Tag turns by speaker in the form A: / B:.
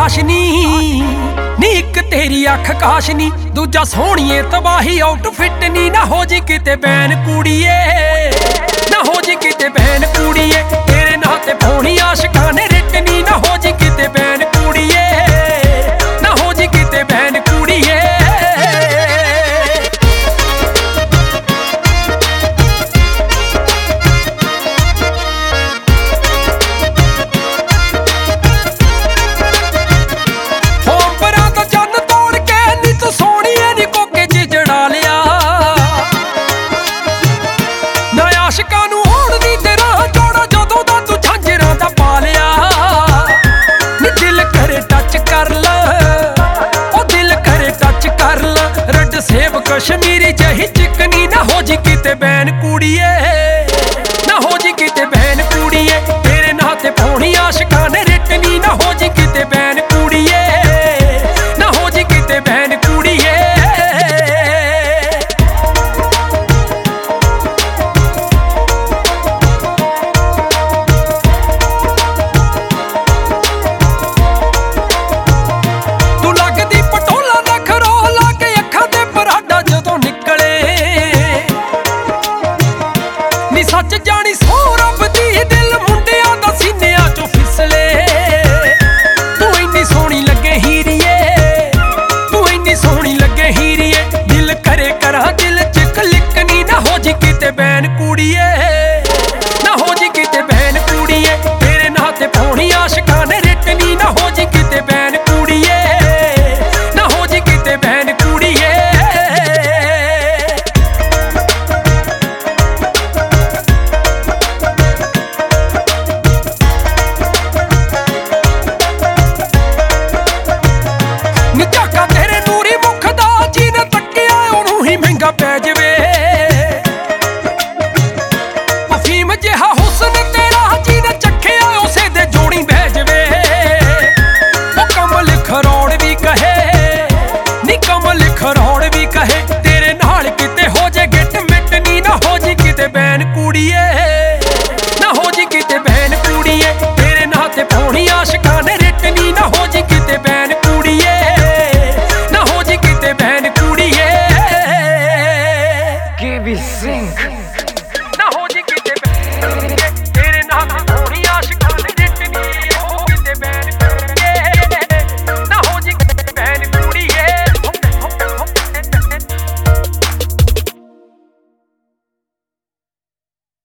A: ਖਾਸ ਨੀ ਇੱਕ ਤੇਰੀ ਅੱਖ ਕਾਸ਼ ਨੀ, ਦੂਜਾ ਸੋਹਣੀਏ ਤਬਾਹੀ ਆਊਟਫਿੱਟ ਨੀ। ਨਾ ਹੋ ਜੀ ਕਿਤੇ ਬੈਨ ਕੁੜੀਏ, ਨਾ ਹੋ ਜੀ ਕਿਤੇ ਬੈਨ ਕੁੜੀਏ, ਤੇਰੇ ਨਾਂ ਤੇ ਪਾਉਣੀ ਆਸ਼ਕਾਂ ਨੇ ਰਿੱਟ ਨੀ। ਨਾ ਹੋ ਜੀ ਕਿਤੇ ਬੈਨ ਕੁੜੀਏ, ਨਾ ਹੋ ਜੀ ਕਿਤੇ ਬੈਨ ਕੁੜੀਏ। ਆਸ਼ਕਾਂ ਨੂੰ ਹੋਣ ਦੀ ਤੇਰਾ ਜੋੜਾ ਜਦੋਂ ਦਾ ਤੂੰ ਝਾਂਜਰਾਂ ਦਾ ਪਾ ਲਿਆ। ਨੀ ਦਿਲ ਕਰੇ ਟੱਚ ਕਰ ਲਾ, ਉਹ ਦਿਲ ਕਰੇ ਟੱਚ ਕਰ ਲਾ। ਰੈੱਡ ਸੇਬ ਕਸ਼ਮੀਰੀ ਜਹੀ ਚਿਕਨੀ, ਨਾ ਹੋ ਜੀ ਕਿਤੇ